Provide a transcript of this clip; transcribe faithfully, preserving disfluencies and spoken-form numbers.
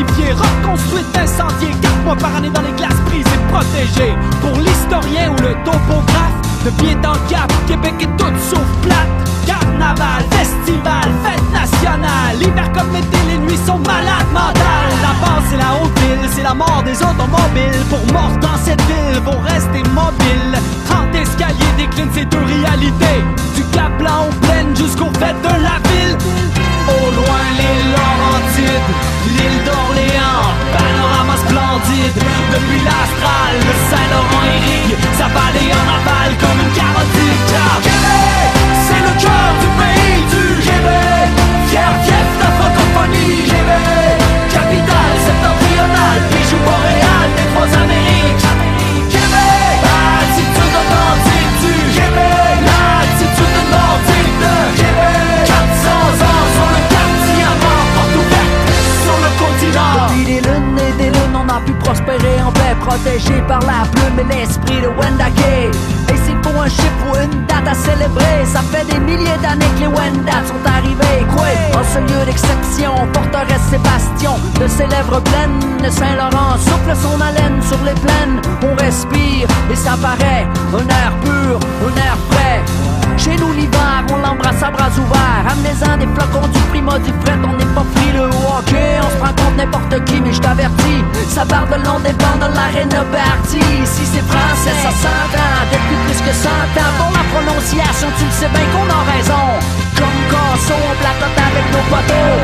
fortifiée, reconstruite, incendiée, quatre mois par année dans les glaces prises et protégées. Pour l'historien ou le topographe, de pied en cap, Québec est tout sauf plate. Carnaval, festival, fête nationale, l'hiver comme l'été, les nuits sont malades mentales. La base c'est la haute ville, c'est la mort des automobiles. Pour mort dans cette ville, vont rester mobiles. trente escaliers déclinent ces deux réalités, du Cap Blanc aux plaines jusqu'aux fêtes de la ville. Au loin l'île Laurentide, l'île d'Orléans, panorama splendide. Depuis l'Astral, le Saint-Laurent irrigue sa vallée en aval comme une carotide. Car Québec, c'est le cœur du pays du Québec. Fier fief de francophonie, Québec, capitale septentrionale, bijou boréal des trois Amériques. Québec, attitude authentique du Québec, l'attitude nordique de Québec. quatre cents ans sur le cap diamant, porte ouverte sur le continent. Depuis des lunes et des lunes, on a pu prospérer en paix, protégé par la plume et l'esprit de Wendake. Et c'est pour un chiffre ou une date à célébrer, ça fait des milliers d'années que les Wendat sont arrivés. Quoi, en ce lieu d'exception, forteresse et bastion de ses lèvres pleines, le Saint-Laurent souffle son haleine sur les plaines. On respire et ça paraît un air pur, un air frais. Chez nous l'hiver, on l'embrasse à bras ouverts. Amenez-en des flocons du prima du fret. On n'est pas frileux au hockey, on se prend contre n'importe qui. Mais je t'avertis, ça part de long des bancs dans l'arène Bertie. Si c'est français, ça s'entend depuis plus que cent ans. Pour la prononciation, tu le sais bien qu'on a raison. Comme Casso, on placote avec nos poteaux.